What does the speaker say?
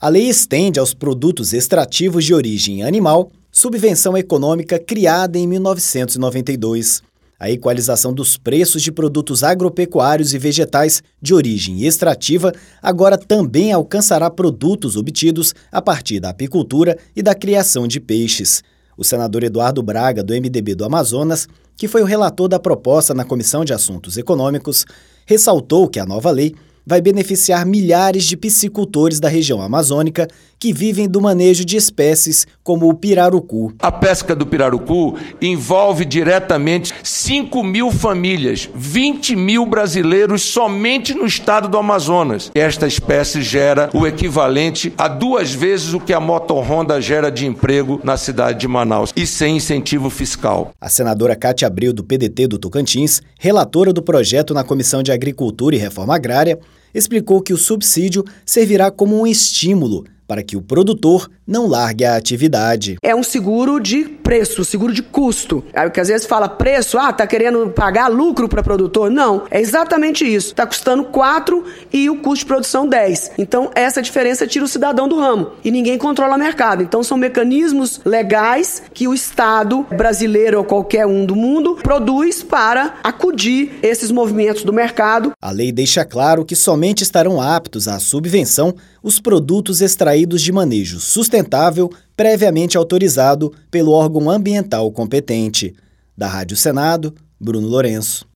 A lei estende aos produtos extrativos de origem animal subvenção econômica criada em 1992. A equalização dos preços de produtos agropecuários e vegetais de origem extrativa agora também alcançará produtos obtidos a partir da apicultura e da criação de peixes. O senador Eduardo Braga, do MDB do Amazonas, que foi o relator da proposta na Comissão de Assuntos Econômicos, ressaltou que a nova lei vai beneficiar milhares de piscicultores da região amazônica que vivem do manejo de espécies como o pirarucu. A pesca do pirarucu envolve diretamente 5.000 famílias, 20.000 brasileiros somente no estado do Amazonas. Esta espécie gera o equivalente a 2 vezes o que a motorhonda gera de emprego na cidade de Manaus, e sem incentivo fiscal. A senadora Cátia Abreu, do PDT do Tocantins, relatora do projeto na Comissão de Agricultura e Reforma Agrária, explicou que o subsídio servirá como um estímulo para que o produtor não largue a atividade. É um seguro de preço, seguro de custo. Aí que às vezes fala preço, tá querendo pagar lucro para produtor? Não, é exatamente isso. Está custando 4 e o custo de produção 10. Então essa diferença tira o cidadão do ramo e ninguém controla o mercado. Então são mecanismos legais que o Estado brasileiro ou qualquer um do mundo produz para acudir esses movimentos do mercado. A lei deixa claro que somente estarão aptos à subvenção os produtos extraídos de manejo sustentável previamente autorizado pelo órgão ambiental competente. Da Rádio Senado, Bruno Lourenço.